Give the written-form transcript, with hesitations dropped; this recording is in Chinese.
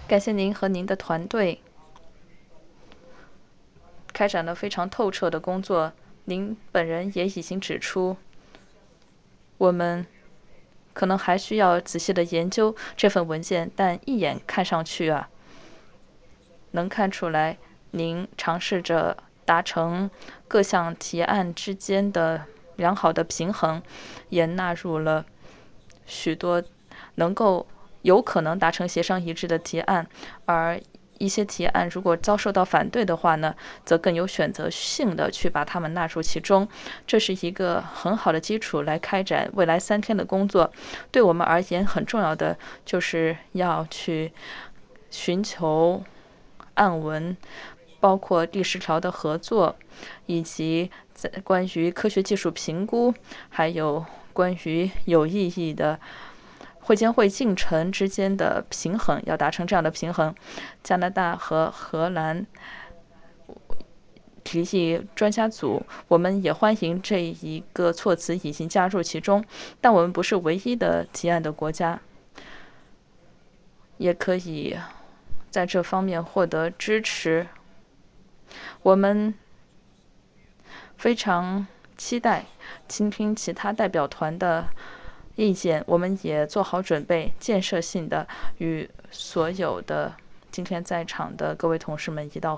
感谢您和您的团队开展了非常透彻的工作。您本人也已经指出，我们可能还需要仔细的研究这份文件，但一眼看上去能看出来您尝试着达成各项提案之间的良好的平衡，也纳入了许多有可能达成协商一致的提案，而一些提案如果遭受到反对的话呢，则更有选择性的去把它们纳入其中。这是一个很好的基础来开展未来3天的工作。对我们而言，很重要的就是要去寻求暗文，包括第10条的合作，以及关于科学技术评估，还有关于有意义的会监会进程之间的平衡，要达成这样的平衡。加拿大和荷兰提议专家组，我们也欢迎这一个措辞已经加入其中，但我们不是唯一的提案的国家，也可以在这方面获得支持。我们非常期待倾听其他代表团的意见，我们也做好准备，建设性的与所有的今天在场的各位同事们一道